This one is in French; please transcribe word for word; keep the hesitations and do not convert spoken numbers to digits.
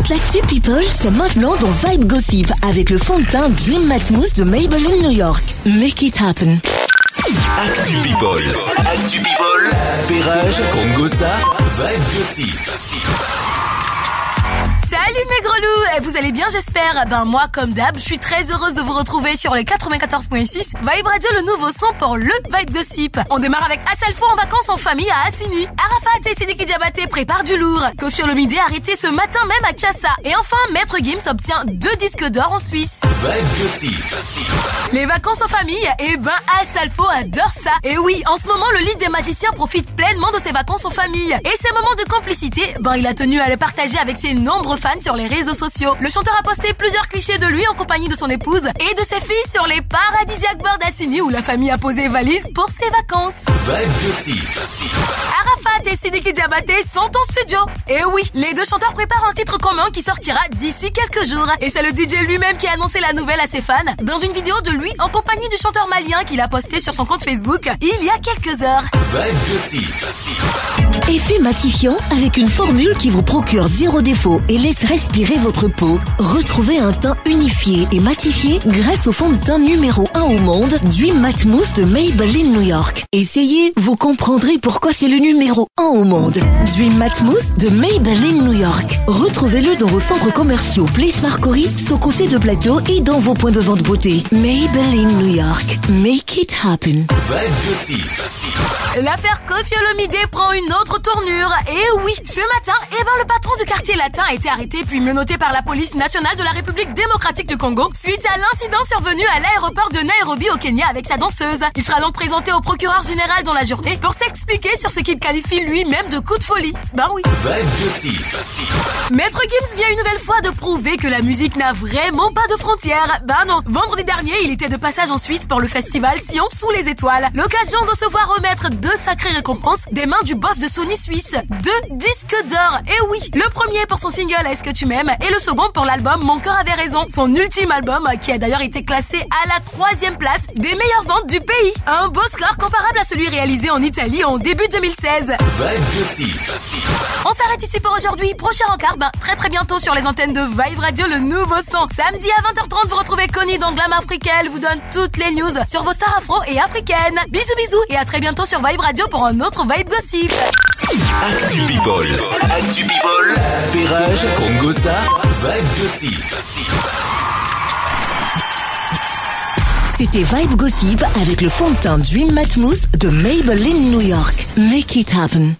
l'actu People, c'est maintenant dans Vibe Gossip avec le fond de teint Dream Matte Mousse de Maybelline New York. Make it happen. Actu People, Actu People, Férage, Congosa, Vibe Gossip. Salut mes gros loups, et vous allez bien j'espère. Ben moi comme d'hab, je suis très heureuse de vous retrouver sur les quatre-vingt-quatorze virgule six Vibe Radio, le nouveau son pour le Vibe Gossip. On démarre avec Assalfo en vacances en famille à Assini. Arafat et Sidiki Diabaté préparent du lourd. Koffi Olomidé arrêté ce matin même à Tchassa. Et enfin, Maître Gims obtient deux disques d'or en Suisse. Vibe Gossip. Les vacances en famille, et ben Assalfo adore ça. Et oui, en ce moment, le lead des magiciens profite pleinement de ses vacances en famille. Et ces moments de complicité, ben il a tenu à les partager avec ses nombreux fans sur les réseaux sociaux. Le chanteur a posté plusieurs clichés de lui en compagnie de son épouse et de ses filles sur les paradisiaques bords d'Assini où la famille a posé valise pour ses vacances. Vibe Gossip. Arafat et Sidiki Diabaté sont en studio. Et oui, les deux chanteurs préparent un titre commun qui sortira d'ici quelques jours. Et c'est le D J lui-même qui a annoncé la nouvelle à ses fans dans une vidéo de lui en compagnie du chanteur malien qu'il a posté sur son compte Facebook il y a quelques heures. Vibe Gossip. Effet matifiant avec une formule qui vous procure zéro défaut et laisse respirer votre peau. Retrouvez un teint unifié et matifié grâce au fond de teint numéro un au monde, Dream Matte Mousse de Maybelline New York. Essayez, vous comprendrez pourquoi c'est le numéro un au monde. Dream Matte Mousse de Maybelline New York. Retrouvez-le dans vos centres commerciaux Place Marcory, Sococé de Plateau et dans vos points de vente beauté. Maybelline New York. Make it happen. Vibe Gossip. L'affaire Koffi Olomidé prend une autre tournure. Et oui, ce matin, eh ben le patron du quartier latin a été arrêté puis menotté par la police nationale de la République démocratique du Congo suite à l'incident survenu à l'aéroport de Nairobi au Kenya avec sa danseuse. Il sera donc présenté au procureur général dans la journée pour s'expliquer sur ce qu'il qualifie lui-même de coup de folie. Ben oui. Vibe Gossip. Maître Gims vient une nouvelle fois de prouver que la musique n'a vraiment pas de frontières. Ben non. Vendredi dernier, il était de passage en Suisse pour le festival Sion sous les étoiles. L'occasion de se voir remettre deux sacrées récompenses des mains du boss de Sony Suisse. Deux disques d'or. Et oui, le premier pour son single Est-ce que tu m'aimes et le second pour l'album Mon cœur avait raison. Son ultime album qui a d'ailleurs été classé à la troisième place des meilleures ventes du pays. Un beau score comparable à celui réalisé en Italie en début deux mille seize. Vibe Gossip. On s'arrête ici pour aujourd'hui. Prochain rencard, ben, très très bientôt sur les antennes de Vibe Radio, le nouveau son. Samedi à vingt heures trente, vous retrouvez Connie dans Glam Africa. Elle vous donne toutes les news sur vos stars afro et africaines. Bisous bisous et à très bientôt sur Vibe Radio pour un autre Vibe Gossip. Actu People, Actu People, Férage, Congosa, Vibe Gossip. C'était Vibe Gossip avec le fond de teint Dream Matte Mousse de Maybelline New York. Make it happen.